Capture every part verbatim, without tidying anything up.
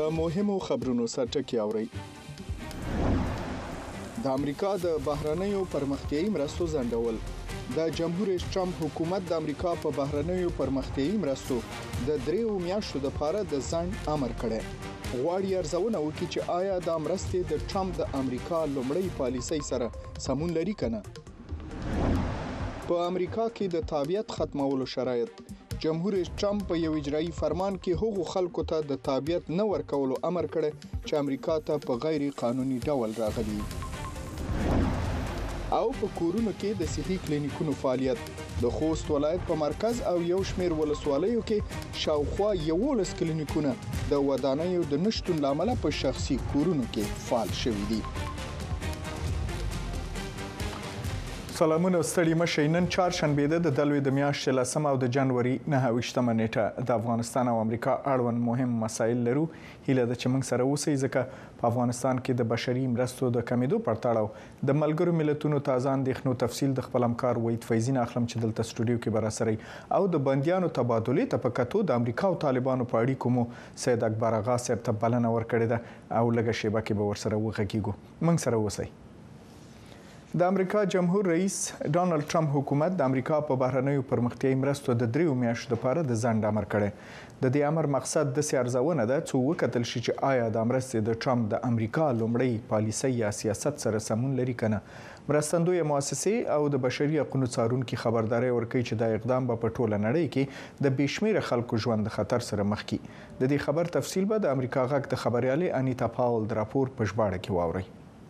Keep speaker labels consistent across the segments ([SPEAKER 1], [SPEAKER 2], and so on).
[SPEAKER 1] د مهمو خبرونو سرټکی اوري. د امریکا د بهرنیو پرمختیایي مرستو ځنډول. د جمهور رئیس ټرمپ حکومت د امریکا په بهرنیو پرمختیایي مرستو د دریو میاشتو لپاره د ځنډ امر کړی. غواړي ارزونه وکړي چې آیا د مرستې د ټرمپ د امریکا لومړی پالیسۍ سره سمون لري کنه. په امریکا کې د تابعیت ختمولو شرایط. جمهور رئیس ټرمپ په یو اجرایي فرمان کې هغو خلکو ته د تابعیت نه ورکولو امر کړی چې امریکا ته په غیر قانوني ډول راغلي. او په کورونو کې د صحي کلینیکونو فعالیت. د خوست ولایت په مرکز او یو شمېر ولسوالیو کې شاوخوا یولس کلینیکونه د ودانیو د نشټون لامل په شخصي کورونو کې فعال شوي دي. سلامونه ستړي مشه. نن چهارشنبه ده د دلوي د میاشتې لسمه او د جنوري نهه ویشتمه نیټه. د افغانستان او امریکا اړوند مهم مسایل لرو. هیله ده چې موږ سره اوسئ ځکه په افغانستان کې د بشري مرستو د کمیدو پر تړاو د ملګرو ملتونو تازه اندېښنو تفصیل د خپل همکار وحید فیضي نه اخلم چې دلته سټوډیو کې به راسره او د بندیانو تبادلې ته په کتو د امریکا او طالبانو په اړیکو مو سید اکبر اغا صاحب ته بلنه ورکړې ده او لږه شیبه کې به ورسره وغږیږو. موږ سره اوسئ. د امریکا جمهور رئیس ډانلډ ټرمپ حکومت د امریکا په بهرنیو پرمختیایي مرستو د دریو میاشتو لپاره د ځنډ امر کړی. د دې امر مقصد د ارزونه ده چې وکتل شي چې آیا د مرستې د ټرمپ د امریکا لومړی پالیسۍ یا سیاست سره سمون لري کنه. مرستندوی مؤسسې او د بشري حقوقو څارونکو خبرداري ورکوي چې دا اقدام به په ټوله نړۍ کې د بشمیره خلکو ژوند د خطر سره مخ کړي. د دې خبر تفصیل به د امریکا غږ د خبريالې انیتا پاول د راپور په ژباړه کې واوري.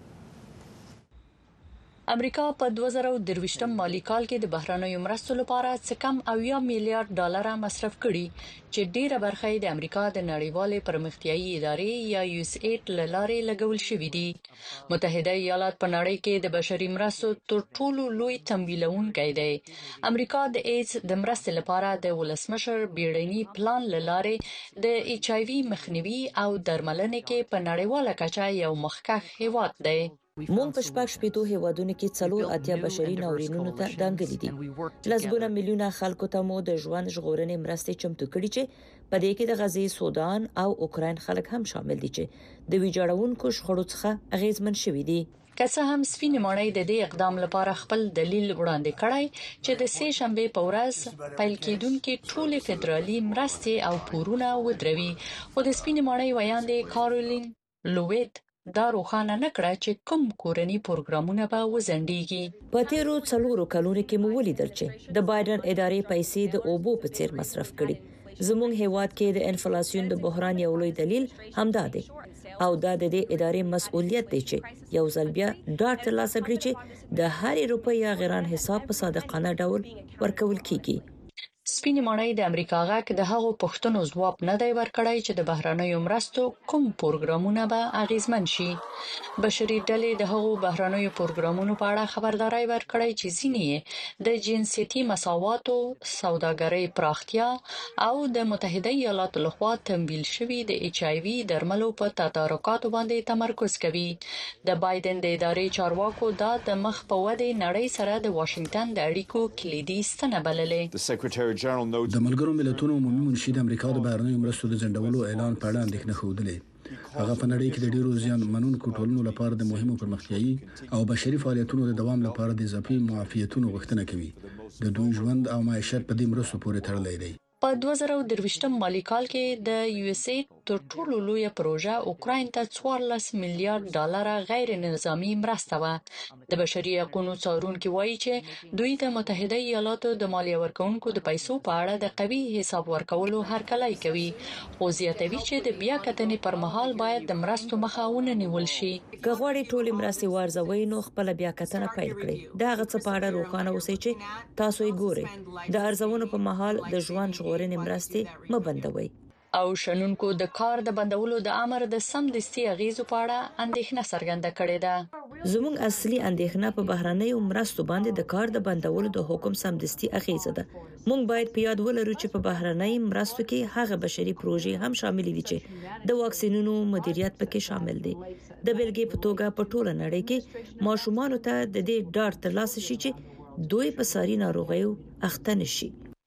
[SPEAKER 2] امریکا په دوه زره درویشتم مالی کال کې د بهرنیو مرستو لپاره څه کم اویا میلیارډ ډالر مصرف کړي چې ډیره برخه د امریکا د نړیوالې پرمختیایي ادارې یا یو اس ایډ لارې لګول شوې دي. متحده ایالات په نړۍ کې د بشري مرستو تر ټولو لوی تمویلونکی دی. امریکا د ایډز د مرستې لپاره د ولسمشر بیړني پلان لارې د ایچ آی وی مخنیوي او درملنې کې په نړیواله کچه یو مخکښ هیواد دی.
[SPEAKER 3] مونږ په شپږ شپېتو هیوادونو کې څلور اتیا بشري ناورینونو ته ځانګړي دي. لسګونه میلیونه خلکو ته مو د ژوند ژغورنې مرستې چمتو کړي چې په دې کې د غزې، سودان او اوکراین خلک هم شامل دي چې د ویجاړونکو شخړو څخه اغیزمن شوي دي.
[SPEAKER 2] که څه هم سپینې ماڼۍ د دې اقدام لپاره خپل دلیل وړاندې کړی چې د سه شنبه په ورځ پیل کېدونکې ټولې فدرالي مرستې او پورونه ودروي. خو د سپینې ماڼۍ ویاندې کارولین لوید دا روښانه نه کړه چې کوم کورنی پروګرامونه به وزندېږي.
[SPEAKER 3] په تیرو څلورو کلونو کې مو ولیدل چې د بایدن ادارې پیسې د اوبو په څیر مصرف کړي. زموږ هیواد کې د انفلیسیون د بحران یو لوی دلیل همدا دی او دا د دې ادارې مسؤلیت دی چې یو ځل بیا ډاټ ترلاسه کړي چې د هر روپۍ یا غیران حساب په صادقانه ډول ورکول کیږي.
[SPEAKER 2] سپینې ماڼۍ د امریکا غږ د هغو پوښتنو ځواب نه دی ورکړی چې د بهرنیو مرستو کوم پروګرامونه به اغیزمن شي. بشري ډلې د هغو بهرنیو پروګرامونو په اړه خبرداري ورکړی چې ځینې د جنسيتي مساواتو، سوداګرۍ پراختیا او د متحده ایالاتو لخوا تمویل شوي د ایچ آی وی درملو په تدارکاتو باندې تمرکز کوي. د بایدن د ادارې چارواکو دا د مخ په ودې نړۍ سره د واشنگټن د اړیکو کلیدي ستنه بللې.
[SPEAKER 4] د ملګرو ملتونو عمومي منشي د امریکا د بهرنیو مرستو د ځنډولو اعلان په اړه اندېښنه ښودلې. هغه په نړۍ کې د ډیرو زیان منونکو ټولنو لپاره د مهمو پرمختیایي او بشري فعالیتونو د دوام لپاره د اضافي معافیتونو غوښتنه کوي. د دوی ژوند او معیشت په دې مرستو پورې تړلی دی.
[SPEAKER 2] په دوه زره درویشتم مالی کال کې د یو اس ایډ تر ټولو لویه پروژه اوکراین ته څوارلس میلیارډ ډالر غیر نظامی مرسته و. د بشري حقوقو څارونکو وایي چې دوی د متحده ایالاتو د مالیه ورکونکو د پیسو په اړه د قوي حساب ورکولو هرکلی کوي. خو زیاتوي چې د بیا کتنې پر مهال باید د مرستو مخه ونیول شي.
[SPEAKER 3] که غواړي ټولې مرستې وارزوي نو خپل بیا کتنه پیل کړئ. دا هغه څه په اړه روښانه اوسئ چې تاسو یې ګورئ. د ارزونو په مهال د ژوند ژغورنې مرستې مه بندوي.
[SPEAKER 2] او شنونکو د کار د بندولو د امر د سمدستي اغیزو په اړه اندېښنه څرګنده کړې ده.
[SPEAKER 3] زموږ اصلي اندېښنه په بهرنیو مرستو باندې د کار د بندولو د حکم سمدستي اغیزه ده. موږ باید په یاد ولرو چې په بهرنۍ مرستو کې هغه بشري پروژې هم شامل دي چې د واکسینونو مدیریت پکې شامل دي. د بلګې په توګه په ټوله نړۍ کې ماشومان ته د دې ډاډ ترلاسه شي چې دوی په ساري ناروغیو اخته نشي.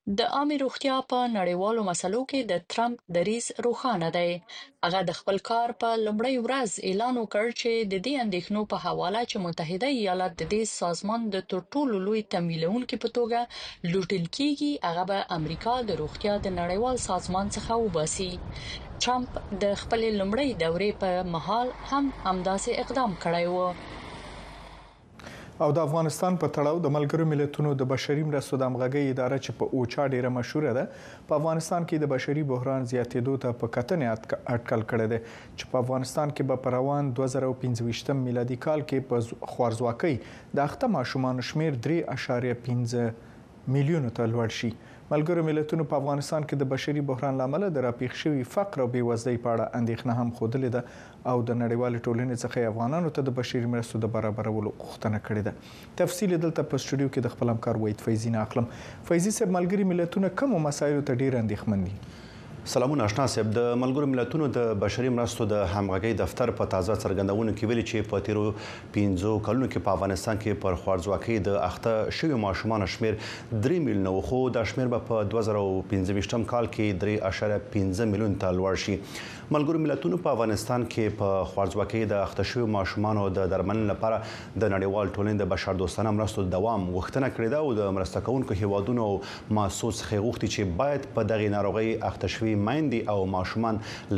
[SPEAKER 2] د عامه روغتیا په نړیوالو مسلو کې د ټرمپ دریځ روښانه دی. هغه د خپل کار په لومړۍ ورځ اعلان وکړ چې د دې اندېښنو په حواله چې متحده ایالات د دې سازمان د تر ټولو لوی تمویلونکي په توګه لوټل کیږي، هغه به امریکا د روغتیا د نړیوال سازمان څخه وباسي. ټرمپ د خپل لومړۍ دورې په مهال هم همداسې اقدام کړی و.
[SPEAKER 1] او د افغانستان په تړاو د ملګرو ملتونو د بشري مرستو د همغږۍ اداره چې په اوچا ډیره مشهوره ده، په افغانستان کې د بشري بحران زیاتېدو ته په کتنې اټکل کړی دی چې په افغانستان کې به په روان دوه زره پنځه ویشتم میلادي کال کې په خوارځواکۍ د اخته ماشومانو شمیر درې اعشاریه پنځه میلیونو ته لوړ شي. ملګرو ملتونو په افغانستان کې د بشري بحران لامل د راپیښ شوي فقر او بېوزلۍ په اړه اندېښنه هم ښودلې ده او د نړیوال ټولنې څخه افغانانو ته د بشري مرستو د برابرولو غوښتنه کړې ده. تفصیل دلته په سټوډیو کې د خپل همکار وحید فیضي نه اخلم. فیضي صاحب، ملګري ملتونه کومو مسایلو ته ډیر اندېښمن دي؟
[SPEAKER 5] سلامونه آشنا صاحب. د ملګرو ملتونو د بشري مرستو د همغږۍ دفتر په تازه څرګندونو کې ویلي چې په تیرو پنځو کلونو کې په افغانستان کې پر خوارځواکۍ د اخته شویو ماشومانو شمیر درې میلیونه و، خو دا شمیر به په دوه زره پنځه ویشتم کال کې درې اعشاریه پنځه میلیون ته لوړ شي. ملګرو ملتونو په افغانستان کې په خوارځواکۍ د اخته شویو ماشومانو د درملنې لپاره د نړیوال ټولنې د بشردوستانه مرستو د دوام غوښتنه کړې ده او د مرسته کوونکو هیوادونو او مؤسسو څخه غوښتي چې باید په دغه ناروغۍ اخته شوي میندې او ماشومان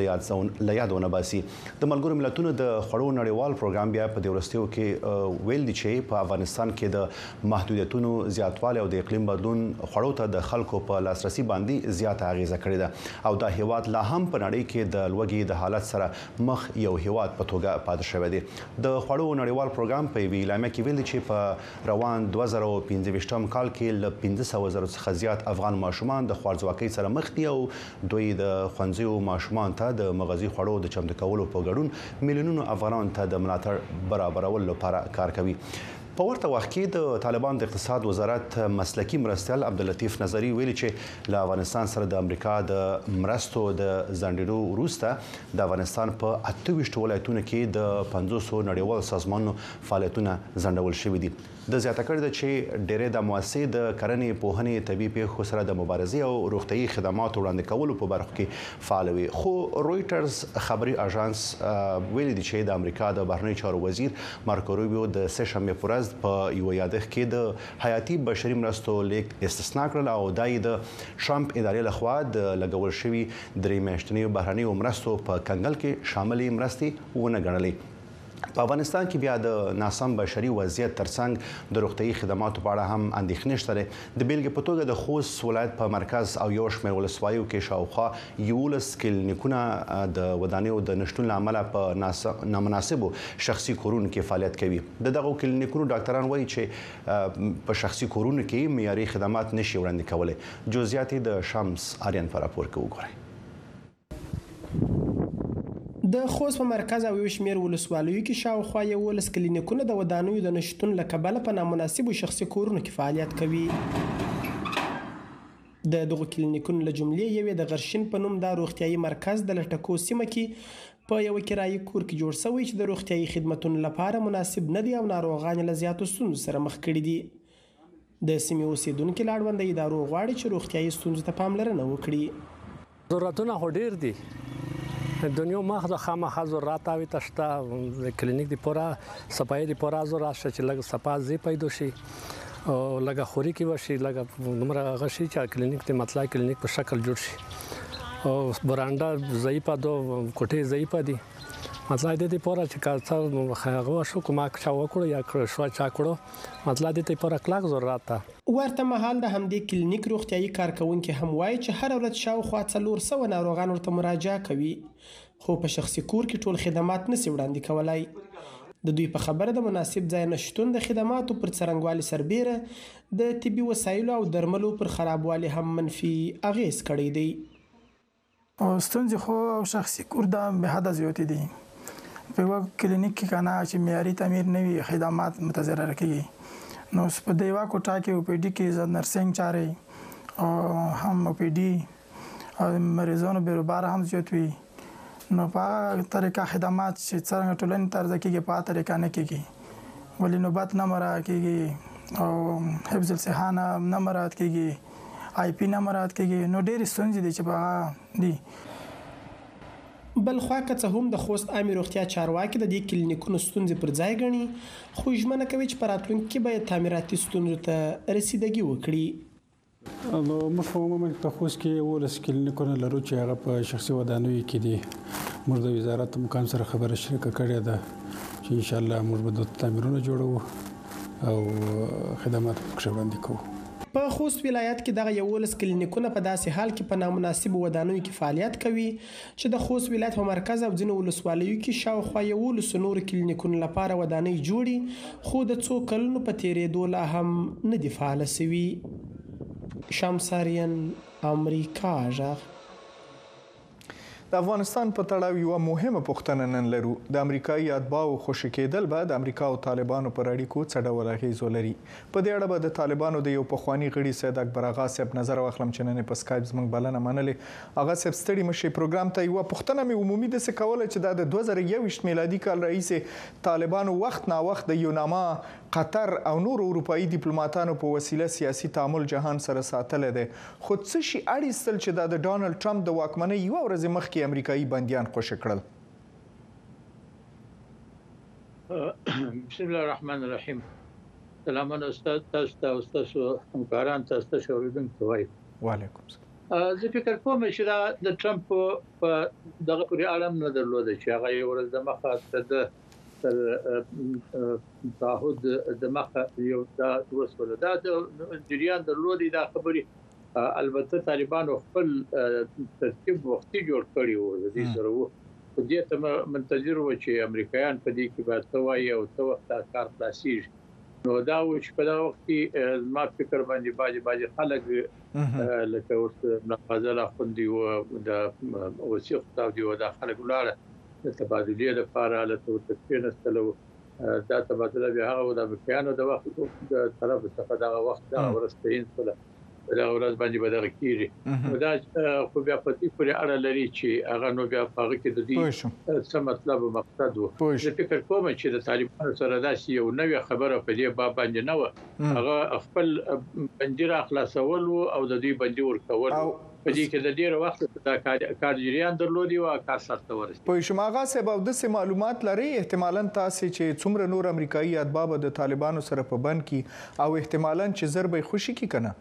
[SPEAKER 5] له یاد ونه باسي. د ملګرو ملتونو د خوړو نړیوال پروګرام بیا په دې وروستیو کې ویل دي چې په افغانستان کې د محدودیتونو زیاتوالی او د اقلیم بدلون خوړو ته د خلکو په لاسرسي باندې زیاته اغیزه کړې ده او دا هیواد لا هم په نړۍ کې د لوږې د حالت سره مخ یو هیواد په توګه پاتې شوی دی. د خوړو نړیوال پروګرام په یوې اعلامیه کې ویل دي چې په روان دوه زره پنځه ویشتم کال کې له پنځه سوه زره څخه زیات افغان ماشومان د خوارځواکۍ سره مخ دي او دوی د ښوونځیو ماشومان ته د مغذي خوړو د چمتو کولو په ګډون میلیونونو افغانانو ته د ملاتړ برابرولو لپاره کار کوي. په ورته وخت کې د طالبان د اقتصاد وزارت مسلکی مرستیال عبداللطیف نظری ویلي چې له افغانستان سره د امریکا د مرستو د ځنډېدو وروسته د افغانستان په اته ویشتو ولایتونو کې د پنځوسو نړیوالو سازمانونو فعالیتونه ځنډول شوي دي. د زیاته کړې ده چې ډېرې د مؤسسې د کرنې، پوهنې، طبي پیښو سره د مبارزې او روغتیايي خدماتو وړاندې کولو په برخو کې فعال وي. خو رویټرز خبري اژانس ویلي دي چې د امریکا د بهرنیو چارو وزیر مارکو روبیو د سه شنبې په ورځ په یو یادښت کې د حیاتي بشري مرستو لیږد استثنا کړل او دا یې د ټرمپ ادارې لخوا د لګول شوي درې میاشتنیو بهرنیو مرستو په کنګل کې شاملې مرستې ونه ګڼلې. په افغانستان کې بیا د ناسم بشري وضعیت ترڅنګ د روغتیايي خدماتو په اړه هم اندېښنې شته. د بیلګې په توګه د خوست ولایت په مرکز او یو شمېر ولسوالیو کې شاوخوا یولس کلینیکونه د ودانیو د نشتون له امله په نامناسبو شخصي کورونو کې فعالیت کوي. د دغو کلینیکونو ډاکټران وایي چې په شخصي کورونو کې معیاري خدمات نشي وړاندې کولی. جزئیات د شمس آریان په راپور کې وګورئ.
[SPEAKER 6] د خوست په مرکز او یو شمېر ولسوالیو کې شاوخوا یولس کلینیکونه د ودانیو د نشتون له کبله په نامناسبو شخصي کورونو کې فعالیت کوي. د دغو کلینیکونو له جملې یو د غرشین په نوم د روغتیايي مرکز د لټکو سیمه کې په یو کرایي کور کې جوړ شوی چې د روغتیايي خدماتو لپاره مناسب نه دی او ناروغان له زیاتو ستونزو سره مخ کړي دي. د سیمې اوسیدونکو له اړونده ادارو غواړي چې روغتیايي ستونزو ته پاملرنه وکړي.
[SPEAKER 7] ضرورتونه خو ډیر دي. دنیا مخ د خامخا ضرورت اوی تشته د کلینیک دی پورا صفای دی پورا ضرورت شته چې لږ صفا زی پیدا شي او لږ خوري کې وشي لږ نمبر غشي چې کلینیک ته مطلع کلینیک په شکل جوړ شي او برانډا ضعیفه دو کوټه ضعیفه دي مطلع دې پورا چې کارڅه خغه شو کومه چا وکړو یا شو چا کړو مطلع دې پورا کلاک ضرورت ته.
[SPEAKER 6] ورته مهال د همدې کلینیک روغتیايي کارکونکو هم وایي چې هر ورځ شاوخوا څلور سوه ناروغان ورته مراجعه کوي خو په شخصي کور کې ټول خدمات نشي وړاندې کولای. د دوی په خبره د مناسب ځای نشټون د خدماتو پر څرنګوالي سربېره د طبي وسایلو او درملو پر خرابوالي هم منفي اغیز کړی دی.
[SPEAKER 8] او ستونزې خو او شخصي کور د به حد زیاتې دي. په یو کلینیک کې کنه چې معیاري تعمیر نه وي خدمات متضرر کیږي نو په دیوا کوټه کې او پی ډي کې ز نرسنګ چاري او هم او پی ډي او مریضانو بیروبار هم زیات وي نو په طریقه خدمات چې څنګه ټولنې طرز کېږي په طریقه نه کېږي ولې نوبت نه مراد کېږي او حفظ الصحه نه مراد کېږي آی پی نه مراعات کیږي نو ډېر ستونزې دي چې په دي.
[SPEAKER 6] بل خوا که څه هم د خوست عامه روغتیا چارواکي د دې کلینیکونو ستونزې پر ځای ګڼي خو ژمنه کوي چې په راتلونکي کې به تعمیراتي ستونزو ته رسیدګي وکړي.
[SPEAKER 9] نو موږ په عموما په خوست کې ولس کلینیکونه لرو چې هغه په شخصي ودانیو کې دي. موږ د وزارت مقام سره خبره شریکه کړې ده چې ان شاء الله موږ به د تعمیرونو جوړو او خدمات وړاندې کوو.
[SPEAKER 6] په خوست ولایت کې دغه یولس کلینیکونه په داسې حال کې په نامناسب ودانیو کې فعالیت کوي چې د خوست ولایت په مرکز او ځینو ولسوالیو کې شاوخوا یولس نور کلینیکونو لپاره ودانۍ جوړي خو د څو کلونو په تیریدو لا هم نه دي فعال شوي. شمساریان امریکا ژغ.
[SPEAKER 1] د افغانستان په تړاو یو مهمه پوښتنه نن لرو. د امریکایي اتباعو خوشي کېدل به د امریکا او طالبانو پر اړیکو څه ډول اغیز ولري. په دې اړه به د طالبانو د یو پخوانی غړي سید اکبر آغا صاحب نظر واخلم چې نن په سکایپ زموږ بلنه منلې. آغا صاحب ستړي مشي پروګرام ته یو پوښتنه مې عمومي د څه کوله چې د دوه زره یوویشت میلادي کال رئیس طالبانو وخت نا وخت د یوناما قطر او نور اروپایي ډیپلوماټانو په وسیله سیاسي تعامل جهان سره ساتل دي خو څه شي اړیستل چې د ډونالد ټرمپ د واکمنۍ یو ورځ مخکې امریکایي بنديان خوشی کړل.
[SPEAKER 10] بسم الله الرحمن الرحیم. سلامونه استاد تاسو ته او تاسو همکاران تاسو ته اوریدونکو وایي.
[SPEAKER 1] وعلیکم السلام.
[SPEAKER 10] زه فکر کوم چې دا د ټرمپ په دغه پورې اړه نه درلوده چې هغه یو ورځ د مخه د تر تعهد د مخه یو دا وسوله دا د جریان درلودي دا خبري البته طالبانو خپل ترتیب وختي جوړ کړی وو د دې سره وو په دې ته منتظر و چې امریکایان په دې کې به توای او تو وخت کار خلاصيږي نو دا و چې په دا وخت کې ما فکر باندې باندې باندې خلک لکه اوس نقازله خوندي و د وسیخ تاو دی و دا خلک ولاړه د تبادلې لپاره له توتکین استلو دا تبادله به هغه د امریکایانو د وخت د طرف څخه دا وخت دا ورستین سره دا ورځ باندې بدل کیږي دا خو بیا په دې پورې اړه لري چې هغه نو بیا هغه کې د دې څه مطلب او مقصد وو زه فکر کوم چې د طالبانو سره دا یو نوې خبره په دې باب باندې نه و هغه خپل بندیر اخلاصول او د دې بندي ورکول په دې کې د ډیره وخت دا کار جریان درلودي او کار سره ورسېد.
[SPEAKER 1] په شماغه سبب د معلومات لري احتمالاً تاسو چې څومره نور امریکایي اتباع د طالبانو سره په بند کې او احتمالاً چې ضربې خوشي کی کنه.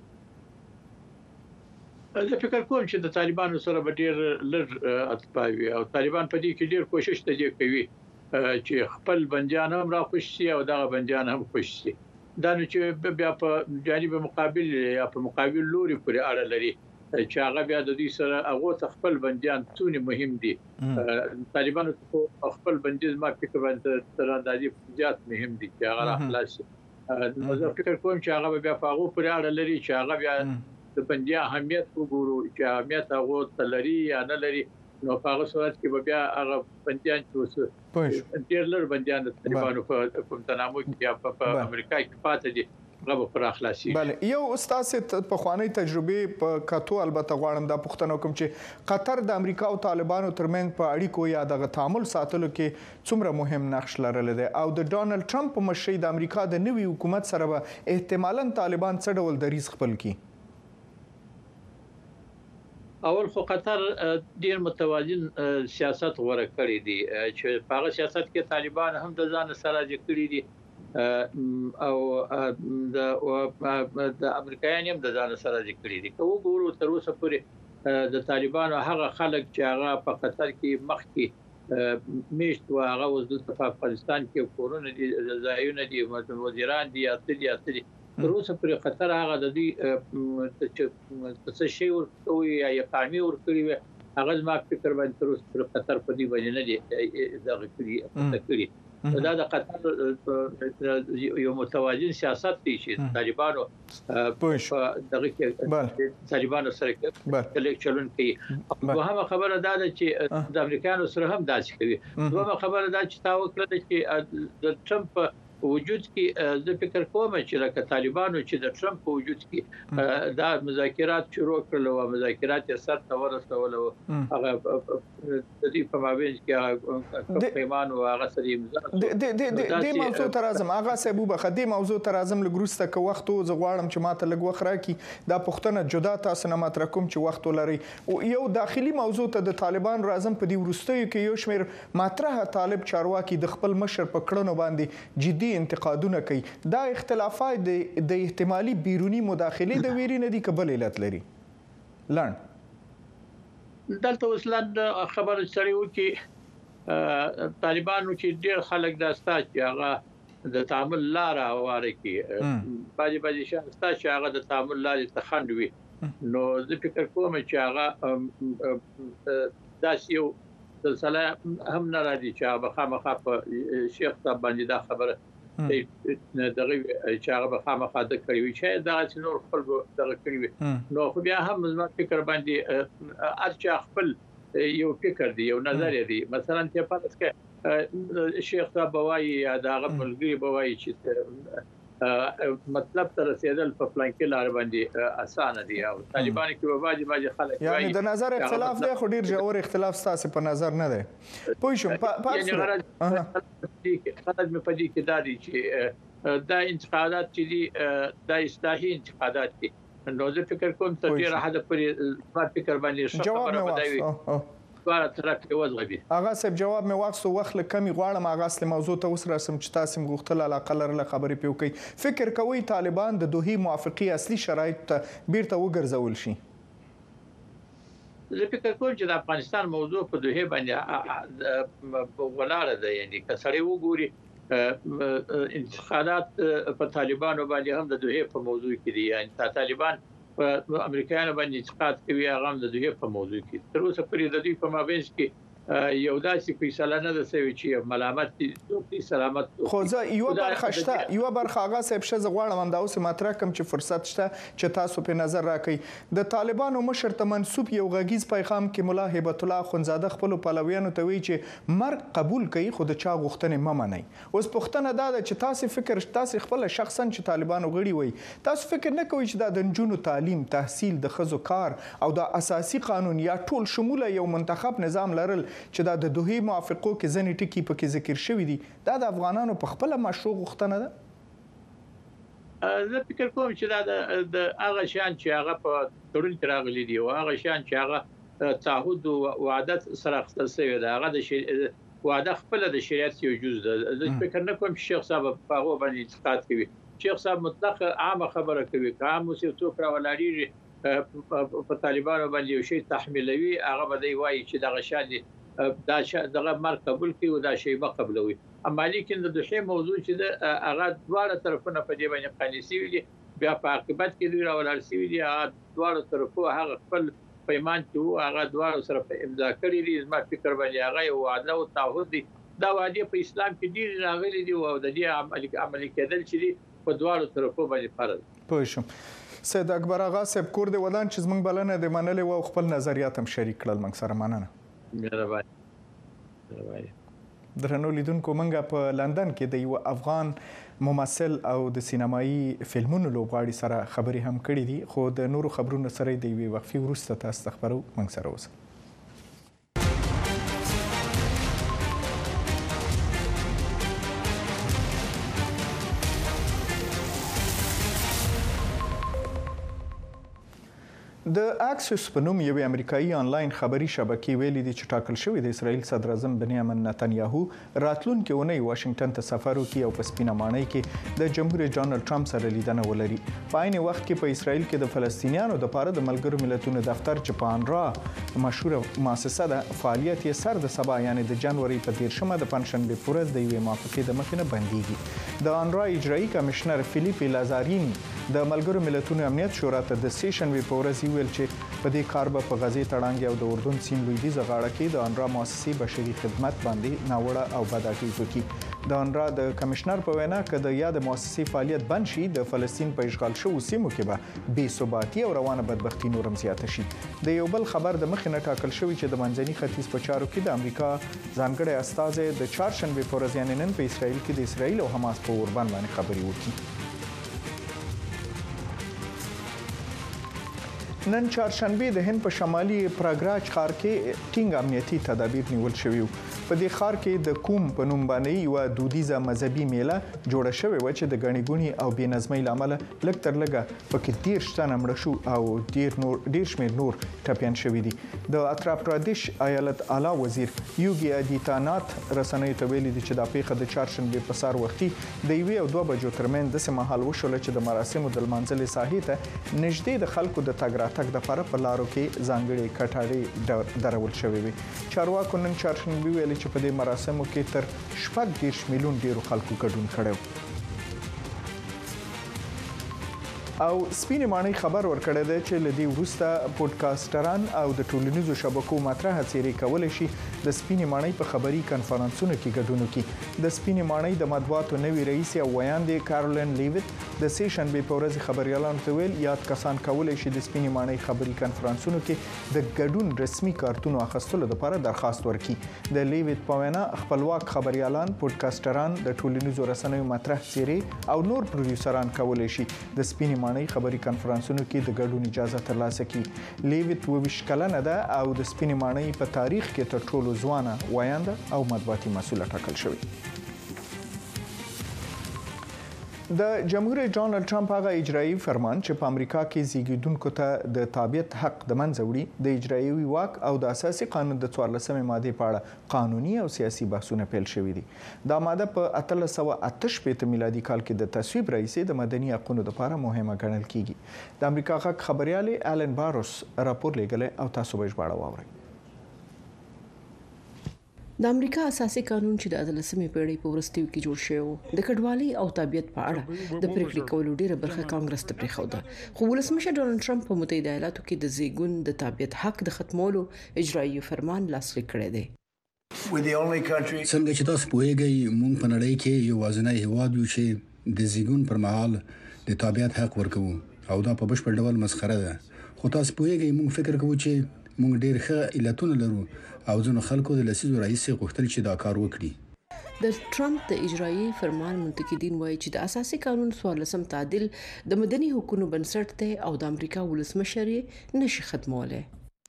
[SPEAKER 10] زه فکر کوم چې د طالبانو سره به ډیر لږ اتباع وي او طالبان په دې کې ډیر کوشش ته کوي چې خپل بنديان هم راخوشي او دغه بنديان هم خوشي. دا نو چې بیا په جانب مقابل یا په مقابل لوري پورې اړه لري چې هغه بیا د دې سره هغه خپل بنديان څونه مهم دي. طالبانو خپل بنديز ما فکر باندې تر اندازې زیات مهم دي چې هغه خلاصي. زه فکر کوم چې هغه بیا په هغه پورې اړه لري چې هغه بیا د بندیا اهمیت وګورو چې اهمیت هغه تلري یا نه لري نو په هغه صورت کې بیا هغه بنديان چې ډېر لږ بنديان د طالبانو په تنامو کې یا په امریکا کې پاتې دي هغه پر اخلاصي.
[SPEAKER 1] بله یو استاد په خواني تجربه په کاتو البته غواړم دا پوښتنه کوم چې قطر د امریکا او طالبانو ترمنځ په اړیکو یا د تعامل ساتلو کې څومره مهم نقش لرلی دی او د ډونالد ټرمپ په مشرۍ د امریکا د نوي حکومت سره به احتمالاً طالبان څه ډول دریځ خپل کړي.
[SPEAKER 10] اول خو قطر ډیر متوازن سیاست غوړه کړی دی چې په هغه سیاست کې طالبان هم د ځان سره جوړ دي او د د امریکایان هم د ځان سره جوړ دي که وګورو تر اوسه پورې د طالبانو هغه خلک چې هغه په قطر کې مخکې میشت او هغه اوس د افغانستان کې کورونه دي ځایونه دي وزیران دي اتلي اتلي تر اوسه پورې خطر هغه د دې څه شی ورکوي یا اقامي ورکوي هغه ما فکر باندې تر اوسه پورې خطر په دې باندې نه دی دغه کړی تکړی دا د قطر یو متوازن سیاست دی چې طالبانو په دغه کې طالبانو سره کلیک چلون کوي. وهمه خبره دا ده چې د امریکایانو سره هم داسې کوي. وهمه خبره دا چې تا وکړه چې د ټرمپ وجود کې زه فکر کوم چې لکه طالبانو چې د ټرمپ په وجود کې دا مذاکرات شروع کړل او مذاکرات یې سر ته ورسول هغه د دې په مابین کې پیمان او هغه سره امضا
[SPEAKER 1] د د د موضوع تر اعظم هغه سبب بخدي موضوع تر اعظم لګروسته ک وخت او زغواړم چې ماته لګ وخره کی دا پښتنه جدا تاسو نه مات رقم چې وخت ولري او یو داخلي موضوع ته د طالبان اعظم په دې ورستیو کې یو شمیر ماطرحه طالب چارواکي د خپل مشر په کړنو باندې جدي انتقادونه کوي دا اختلافات د احتمالي بیرونی مداخله د ویری نه دي قبل علت لري لاند
[SPEAKER 10] دلته وسلند خبر سره و چې طالبانو چې ډیر خلک دا ستاسو چې هغه د تعامل لار واره کې باندې باندې شاستا چې هغه د تعامل لار تخندوي نو زه فکر کوم چې هغه داس یو سلسله هم نه راځي چې هغه خامخا په شیخ صاحب باندې دا خبره دغه چې هغه به خامخا د کوي چې دا چې نور خپل دغه کوي نو خو بیا هم زما فکر باندې ارچا خپل یو فکر دی یو نظر دی مثلا چې پاتې کې شیخ صاحب بوایي یا دا غملګي بوایي چې مطلب تر رسیدل په پلان کې لار باندې اسانه دی او طالبان کې به باجي باجي خلک
[SPEAKER 1] یعنی د نظر اختلاف دی خو ډیر جوړ اختلاف ستاسو په نظر نه دی پوه شم
[SPEAKER 10] یعنی غرض خلک په دې کې دا دي چې دا انتقادات چې دي دا اصلاحي انتقادات دي نو زه فکر کوم ته ډیر حد پرې ما فکر باندې خبره بدایي دواره طرف کې وځي
[SPEAKER 1] اغه صاحب جواب مې واخصو وخت لکمي غواړم اغه اصل موضوع ته وسره سم چې تاسو مغختل علاقه لرله خبرې پیو کوي فکر کوي طالبان د دوه موافقي اصلي شرایط ته بیرته وګرځول شي
[SPEAKER 10] زه فکر کوم چې د افغانستان موضوع په دوه باندې ولاړه ده یعنی کسړی وګوري انتخابات په طالبانو باندې هم د دوه په موضوع کې دي یعنی طالبان په امریکایانو باندې انتقاد کوي هغه د دوی په موضوع کې تر اوسه پرې د دوی په مابین کې یو داسې فیصله نه ده شوې چې ملامت دي سلامت
[SPEAKER 1] خو ځا یو برخه شته یو برخه هغه صاحب شزه غواړم هم دا اوس مطرح کوم چې فرصت شته چې تاسو په نظر راکړئ د طالبانو مشر ته منسوب یو غږیز پیغام کې مولا هیبت الله خنزاده خپل پلویانو ته وی چې مرګ قبول کړي خو د چا غوښتنې مه منئ اوس پښتنه دا ده چې تاسو فکر تاسو خپل شخصا چې طالبانو غړي وي تاسو فکر نه کوئ چې دا د نجونو تعلیم تحصیل د خزو کار او د اساسي قانون یا ټول شموله یو منتخب نظام لرل چې دا د دوه موافقو کې ځنې ټکي پکې ذکر شوی دي دا د افغانانو په خپل مشروع غوښتنه ده
[SPEAKER 10] زه فکر کوم چې دا د هغه شان چې هغه په تړون کې راغلي دي او هغه شان چې هغه تعهد او وعده سره خپل شوی ده هغه د وعده خپل د شریعت یو جز ده زه فکر نه کوم چې شیخ صاحب په هغه باندې انتقاد کوي شیخ صاحب مطلق عامه خبره کوي کوم څه څوک راولاري په طالبانو باندې یو شی تحمیلوي هغه به دی وایي چې دغه شان دي دا دغه مرګ قبول کړي او دا شی به قبلوي اما لیکن د دوه موضوع چې د هغه دواړه طرفونه په دې باندې قانوني وي بیا په عاقبت کې دوی راولل شي دي هغه دواړه طرفو هغه خپل پیمان چې هغه دواړه سره په امضا کړی دي زما فکر باندې هغه یو وعده او تعهد دي دا وعده په اسلام کې ډیر راغلي دي او د دې عملي عملي کېدل چې په دواړو طرفو باندې فرض
[SPEAKER 1] پوه شم سید اکبر آغا صاحب کور دی ودان چې زمونږ بلنه د منلې او خپل نظریات هم شریک کړل موږ سره مننه درنو لیدونکو منګه په لندن کې د یو افغان ممثل او د سینمایي فلمونو لوبغاړي سره خبرې هم کړې دي خو د نورو خبرونو سره د یوې وقفې وروسته تاسو ته خبرو موږ سره اوسئ د اکسس په نوم یو امریکایي آنلاین خبري شبکې ویلي دي چې ټاکل شوی د اسرایل صدر اعظم بنیامین نتنیاهو راتلونکي اونۍ واشنگټن ته سفر وکړي او په سپینه ماڼۍ کې د جمهور رئیس ډانلډ ټرمپ سره لیدنه ولري په عین وخت کې په اسرایل کې د فلسطینیانو د پاره د ملګرو ملتونو دفتر چې په انرا مشهور مؤسسه ده فعالیت یې سر د سبا یعنی د جنوري په دیرشمه د پنځشنبه پر ورځ د یوې موافقې د مخې نه بنديږي د انرا اجرایي کمشنر فلیپ لازارینی د ملګرو ملتونو امنیت شورا ته د سې شنبه په ورځ ویل چې په دې کار به په غزې تړانګ او د اردن سیند لویدیځه غاړه کې د انرا مؤسسې بشري خدمت باندې ناوړه او بد اغېز وکړي د انرا د کمشنر په وینا کې د یاد مؤسسې فعالیت بند شي د فلسطین په اشغال شوو سیمو کې به بې ثباتي او روانه بدبختی نورم زیاته شي. د یو بل خبر د مخې نه ټاکل شوی چې د منځني ختیځ په چارو کې د امریکا ځانګړی استازی د چهارشنبه په ورځ یعنې نن په اسرائیل کې د اسرائیل او حماس په اوربند باندې خبرې وکړي. نن چهارشنبه د هند په شمالي پراګراج ښار کې ټینګ امنیتي تدابیر نیول شوي وو. په دې ښار کې د کوم په نوم باندې یو دودیزه مذهبي میله جوړه شوې و چې د غنی ګونی او بې نظمۍ لامل لږ تر لږه پکې دیرش تنه مړه شو او ډیر نور ډیر شمېر نور ټپیان شوي دي. د اترا پردیش ایالت اعلی وزیر یوګي آدیتیانات رسنیو ته ویلي دي چې د پیښه د چهارشنبه په سار وختي د یوې او دوه بجو ترمن د سیمه حال وشول چې د مراسمو د لمانځلې ساحې ته نږدې د خلکو د تګ راتګ لپاره په لارو کې ځانګړي کټاړې درول شوې وي. چارواکو نن چهارشنبه ویلي چې په دې مراسمو کې تر شپږ دېرش میلیون ډیرو خلکو ګډون کړی او سپینې ماڼۍ خبر ورکړی دی چې له دې وروسته پودکاسټران او د ټولنیزو شبکو مطرحه څیرې کولی شي د سپینې ماڼۍ په خبري کنفرانسونو کې ګډون وکړي. د سپینې ماڼۍ د مطبوعاتو نوي رئیس او ویاندې کارولین لیویت د سه شنبه په ورځ خبريالانو ته ویل یاد کسان کولی شي د سپینې ماڼۍ خبري کنفرانسونو کې د ګډون رسمي کارتونو اخیستلو لپاره درخواست ورکړي. د لیویت په وینا خپلواک خبريالان، پودکاسټران، د ټولنیزو رسنیو مطرح څیرې او نور پروډوسران کولی شي د سپینې ماڼۍ خبري کنفرانسونو کې د ګډون اجازه ترلاسه کړي. لیویت وویشت کلنه ده او د سپینې ماڼۍ په تاریخ کې تر ټولو ځوانه ویانده او مطبوعاتي مسوله ټاکل شوې. د جمهور رئیس ډانلډ ټرمپ هغه اجرایي فرمان چې په امریکا کې زیږیدونکو ته د تابعیت حق د منځه وړي د اجرایي واک او د اساسي قانون د څوارلسمې مادې په اړه قانوني او سیاسي بحثونه پیل شوي دي. دا ماده په اتلس سوه اته شپېته میلادي کال کې د تصویب رئیسې د مدني حقوقو لپاره مهمه ګڼل کیږي. د امریکا غږ خبريالې آلن باروس راپور لېږلی او تاسو به ژباړه واورئ.
[SPEAKER 11] د امریکا اساسي قانون چې د اتلسمې پیړۍ په وروستیو کې جوړ شوی د کډوالۍ او تابعیت په اړه د پریکړې کولو ډیره برخه کانګرس ته پریښوده، خو ولسمشر ډونالد ټرمپ په متحده ایالاتو کې د زیږون د تابعیت حق د ختمولو اجرایي فرمان لاسلیک کړی دی.
[SPEAKER 4] څنګه چې تاسو پوهیږئ موږ په نړۍ کې یوازینی هیواد یو چې د زیږون پر مهال د تابعیت حق ورکوو او دا په بشپړ ډول مسخره ده. خو تاسو پوهیږئ موږ فکر کوو چې موږ ډیر ښه علتونه لرو او ځینو خلکو د لسیزو راهیسې غوښتل چې دا کار وکړي.
[SPEAKER 11] د ټرمپ د اجرایي فرمان منتقدین وایي چې د اساسي قانون څوارلسم تعدیل د مدني حقوقو بنسټ دی او د امریکا ولسمشر یې نشي ختمولی.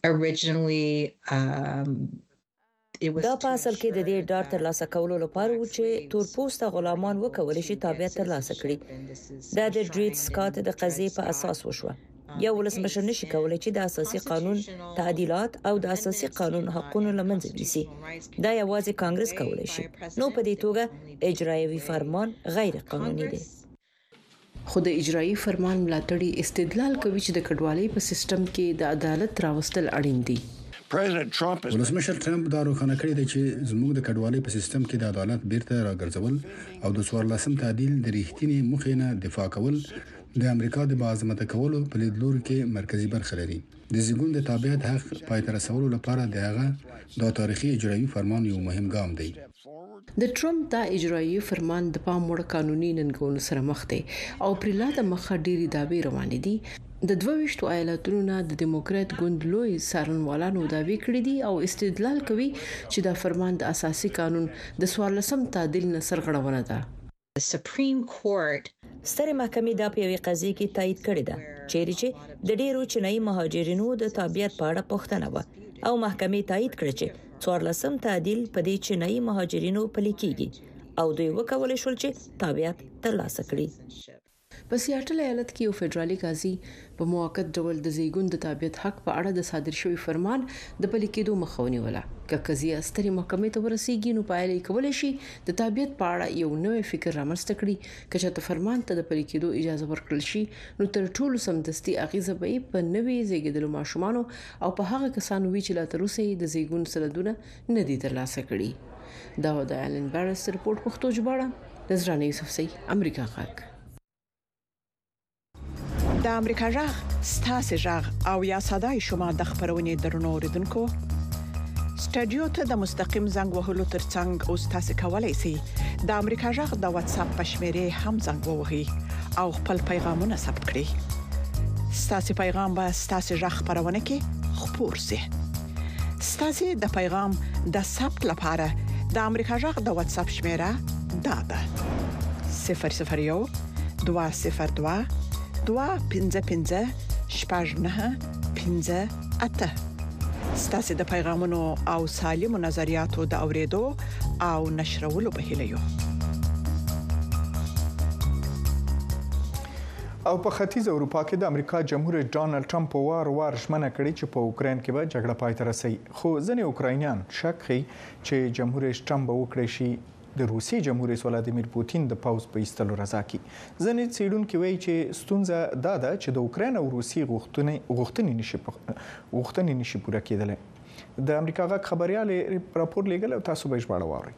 [SPEAKER 3] دا په اصل کې د دې ډار ترلاسه کولو لپاره و چې تورپوسته غلامان وکولای شي تابعیت ترلاسه کړي. دا د ډریډ سکاټ د قضیې په اساس وشوه. یو ولسمشر نشي کولای چې د اساسي قانون تعدیلات او د اساسي قانون حقوقو لمنځه یوسي. دا یوازې کانګرس کولای شي. نو په دې توګه اجرایي فرمان غیر قانوني دی.
[SPEAKER 11] خو د اجرایي فرمان ملاتړي استدلال کوي چې د کډوالۍ په سیستم کې د عدالت راوستل اړین دي.
[SPEAKER 4] ولسمشر ټرمپ دا روښانه کړی دی چې زموږ د کډوالۍ په سیستم کې د عدالت بیرته راګرځول او د څوارلسم تعدیل د ریښتینې موخې نه دفاع کول د امریکا د باعظمته کولو په لیدلوري کې مرکزی برخه لري. د زیږون د تابعیت حق پای ته رسولو لپاره د هغه د تاریخي اجرایي فرمان یو مهم ګام دی.
[SPEAKER 11] د ټرمپ دا اجرایي فرمان د پام وړ قانوني ننګونو سره مخ دی او پرلا د مخه ډېری دعوی روانې دي. د دوه ویشتو ایالتونو نه د دیموکرات ګوند لوی څارنوالانو دعوی کړې دي او استدلال کوي چې دا فرمان د اساسي قانون د څوارلسم تعدیل نه سرغړونه ده.
[SPEAKER 3] سترې محکمې دا په یوې قضیې کې تایید کړې ده چیرې چې د ډیرو چینایي مهاجرینو د تابعیت په اړه پوښتنه و او محکمې تایید کړې چې څوارلسم تعدیل په دې چینایي مهاجرینو پلي کیږي او دوی وکولای شول چې تابعیت ترلاسه کړي.
[SPEAKER 11] په سیاټل ایالت کې یو فدرالي قاضي په موقت ډول د زیږون د تابعیت حق په اړه د صادر شوی فرمان د پلي کېدو مخه ونیوله. که قضیه سترې محکمې ته ورسیږي نو پایلې کولای شي د تابعیت په اړه یو نوې فکر رامنځته کړي. که چېرته فرمان ته د پلي کېدو اجازه ورکړل شي نو تر ټولو سمدستي اغیزه به په نوې زیږیدلو ماشومانو او په هغه کسانو وی چې لا تر اوسه د زیږون سندونه نه دي ترلاسه کړي. دا د آلن بارس رپورت پښتو ژباړه نظرانه یوسفزۍ امریکا غږ.
[SPEAKER 12] د امریکا غږ ستاسو غږ او یا صداي شما د خبرونې درنو اوریدونکو سټډیو ته د مستقیم زنګ وهلو ترڅنګ اوس تاسو کولی شئ د امریکا جغ د واتس اپ پښمنه هم زنګ ووهئ او خپل پیغامونه ثبت کړئ. ستاسو پیغام به ستاسو ژغ خبرونه کې خپور شي. ستاسو د پیغام د ثبت لپاره د امریکا جغ د واتس اپ شمیره دا ده صفر صفر یو دوه صفر دوه دوه پنځه پنځه شپږ نه پنځه اته. ستاسو د پیغامونو او سالمو نظریاتو د اوریدو او نشرولو په هیله یو.
[SPEAKER 1] او په ختیځ اروپا کې د امریکا جمهور رئیس ډانلډ ټرمپ وار وار ژمنه کړې چې په اوکرين کې به جګړه پای ته رسي. خو ځینې اوکراینیان شک کوي چې جمهور رئیس ټرمپ به وکړي شي د روسي جمهور رئیس ولادیمیر پوتین د پاوز په ایستلو رضا کوي. ځینې څېړونکي وایي چې ستونزه دا ده چې د اوکراین او روسي غوښتنې غوښتنې نشي غوښتنې نشي پوره کېدلی. د امریکا غږ خبريال راپور لېږل او تاسو به یې ژباړه واورئ.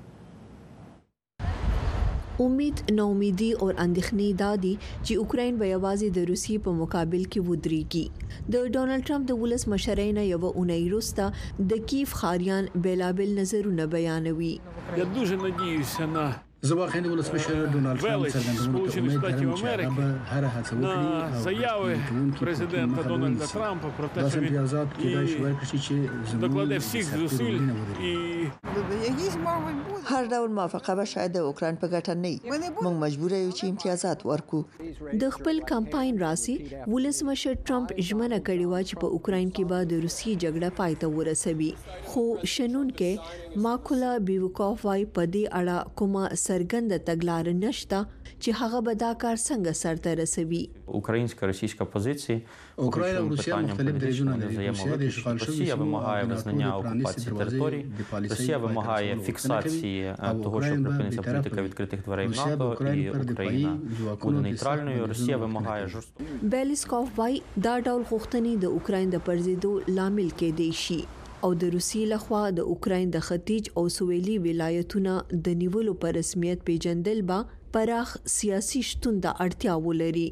[SPEAKER 13] امید، ناامیدي او اندېښنې دادي چې اوکراین به یوازې د روسیې په مقابل کې ودرېږي. د ډونالد ټرمپ د ولس مشرۍ نه یو اونۍ وروسته د کیف خاریان بیلابل نظرونه بیانوي.
[SPEAKER 14] Я дуже надіюся на
[SPEAKER 4] زه واقعا د ولسمشر ډونالد ټرمپ څرګندونو ته امید لرم چې هغه به هر هڅه وکړي
[SPEAKER 14] заяви президента Дональда Трампа про те, що він докладе всіх зусиль і
[SPEAKER 15] هر ډول موافقه به شاید د اوکراین په ګټه نه وي. موږ مجبور یو چې امتیازات ورکو.
[SPEAKER 13] د خپل کمپاین راسي ولسمشر ټرمپ ژمنه کړې و چې په اوکراین کې به د روسي جګړه پای ته ورسوي. خو شنون کې ماکولا بیوکوف وايي په دې اړه کومه سرګند تګلار نشته چې هغه به دا کار څنګه سرته رسوي.
[SPEAKER 16] Українсько-російська позиції
[SPEAKER 4] Україна і Росія мختلف درجونه لري.
[SPEAKER 16] Росія اشغال Росія вимагає визнання окупації територій. Росія вимагає фіксації того, що припиниться політика відкритих дверей в НАТО і Україна буде нейтральною. Росія вимагає жорстокого.
[SPEAKER 13] بیلیسکوف وايي دا ډول غوښتنې د اوکراین د پرځېدو لامل کېدای شي او د روسیې لخوا د اوکراین د ختیځ او سویلي ولایتونو د نیولو پر رسمیت پیژندل با پراخ سیاسي شتون د اړتیا ولري.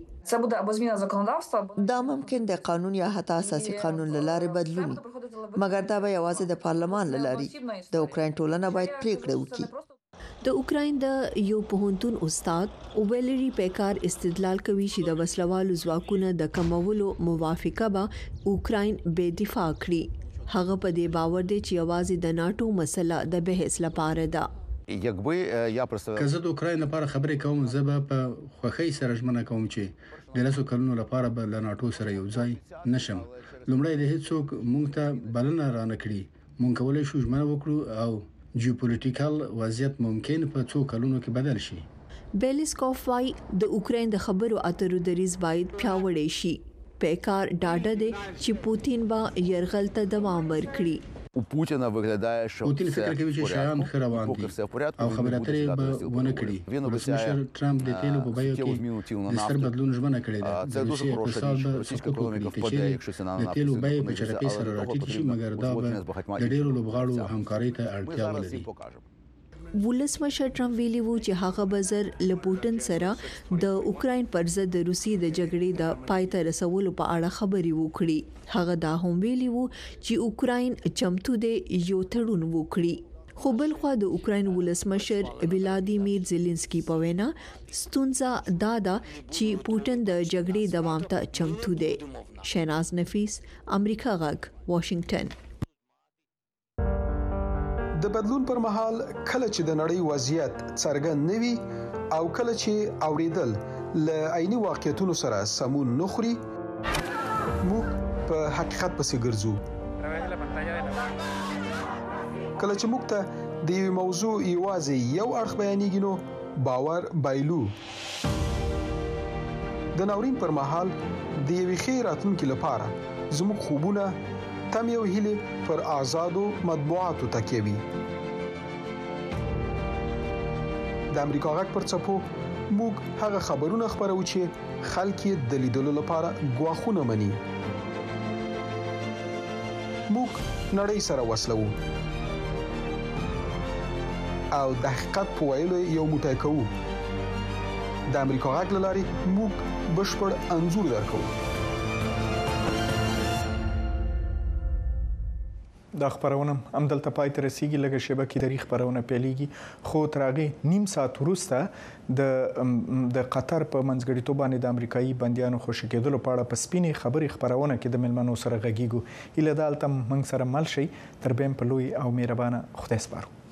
[SPEAKER 15] دا ممکن د قانون یا حتی اساسي قانون لاره بدلونی، مګر دا به یوازې د پارلمان لاري. د اوکراین ټولنه باید پریکړه وکړي.
[SPEAKER 13] د اوکراین د یو پوهنتون استاد ویلری پیکار استدلال کوي چې د وسلوالو ځواکونو د کمولو موافقه به اوکراین بے دفاع کړي. هغه په دې باور دی چې یوازې د ناتو مسله د بحث لپاره ده.
[SPEAKER 4] якби я просто که زه د اوکراین لپاره خبرې کوم، زه به په خوښۍ سره ژمنه کوم چې د لاسو کلونو لپاره به له ناتو سره یو ځای نشم. لومړی د هیڅوک مونږ ته بلنه رانه کړي. مونږ کولای شو ژمنه وکړو او جیوپولیټیکل وضعیت ممکن په څو کلونو کې بدل شي.
[SPEAKER 13] بیلیسکوف وايي د اوکراین د خبرو اترو دریځ باید پیاوړی شي. پیکار ډاډه دی چې پوتین به یرغل ته دوام ورکړي.
[SPEAKER 17] У Путіна виглядає, що
[SPEAKER 4] Путін
[SPEAKER 17] все
[SPEAKER 4] фікр
[SPEAKER 17] в порядку, поки все в порядку,
[SPEAKER 4] او خبره اترې به ونه کړي. ولسمشر ټرمپ د تیلو په بیو کې د ستر بدلون ژمنه کړې ده.
[SPEAKER 17] Це дуже хороша річ. Російська економіка впаде, якщо ціна на
[SPEAKER 4] د
[SPEAKER 17] нафту
[SPEAKER 4] تیلو بیې په
[SPEAKER 17] знизиться,
[SPEAKER 4] چټکۍ
[SPEAKER 17] але
[SPEAKER 4] سره
[SPEAKER 17] того
[SPEAKER 4] راټیټ شي،
[SPEAKER 17] потрібно
[SPEAKER 4] مګر دا به
[SPEAKER 17] узгодити з багатьма
[SPEAKER 4] د ډېرو
[SPEAKER 17] іншими
[SPEAKER 4] لوبغاړو
[SPEAKER 17] гравцями.
[SPEAKER 4] همکارۍ ته
[SPEAKER 17] Бо
[SPEAKER 4] اړتیا
[SPEAKER 17] зараз
[SPEAKER 4] ولري.
[SPEAKER 17] і покажемо.
[SPEAKER 13] ولسمشر ټرمپ ویلي وو چې هغه بزر لپوټن سره د اوکراین پر ضد د روسي د جګړې د پای ته رسولو په اړه خبري وکړي. هغه دا هم ویلي وو چې اوکراین چمتو دی یو تړون وکړي. خو بل خو د اوکراین ولسمشر ولادیمیر زيلنسکي په وینا ستونزه دا ده چې پوتین د جګړې دوام ته چمتو دی. شیناز نفیس، امریکا غږ، واشنگټن.
[SPEAKER 18] د بدلون پر مهال کله چې د نړۍ وضعیت څرګند نوي او کله چې اوریدل ل عیني واقعیتونو سره سمون نخري، موږ په حقیقت پسې ګرځو. کله چې موږ ته د یو موضوع یوازې یو اړخ بیانېږي نو باور بایلو. د ناورین پر مهال د یوې ښې راتلونکې لپاره زموږ خوبونه تم یو هیله پر آزادو مطبوعاتو تکیه وي. د امریکا غږ پر څپو موږ هغه خبرونه خبرو چې خلک یې د لیدلو لپاره غواخونه مني. موږ نړۍ سره وصلو او د حقیقت په ویلو یو موټی کوو. د امریکا غږ لاري موږ بشپړ انځور درکو.
[SPEAKER 1] دا خبرونه هم دلته پای ته رسیدي لږه شیبه کې د خبرونه پیلېږي خو تر هغې نیم ساعت وروسته د د قطر په منځګړیتوب باندې د امریکایي بندیانو خوشي کېدلو په اړه په سپینې خبرې خبرونه کې د ملمنو سره غږیږو هیله ده هلته موږ سره مل شئ تر بیا هم په لوی او مهربانه خدای سپارو